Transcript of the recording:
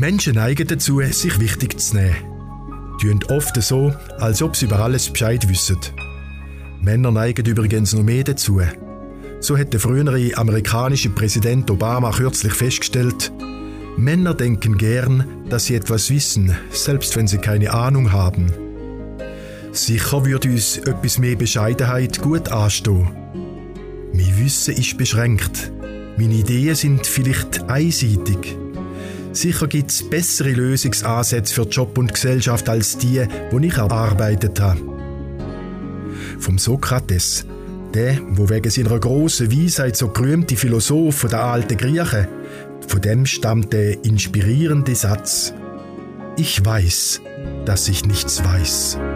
Menschen neigen dazu, sich wichtig zu nehmen. Tun oft so, als ob sie über alles Bescheid wissen. Männer neigen übrigens noch mehr dazu. So hat der frühere amerikanische Präsident Obama kürzlich festgestellt, Männer denken gern, dass sie etwas wissen, selbst wenn sie keine Ahnung haben. Sicher würde uns etwas mehr Bescheidenheit gut anstehen. Mein Wissen ist beschränkt. Meine Ideen sind vielleicht einseitig. Sicher gibt es bessere Lösungsansätze für Job und Gesellschaft als die ich erarbeitet habe. Vom Sokrates, der, wo wegen seiner grossen Weisheit so gerühmte Philosoph der alten Griechen, von dem stammt der inspirierende Satz: Ich weiß, dass ich nichts weiß.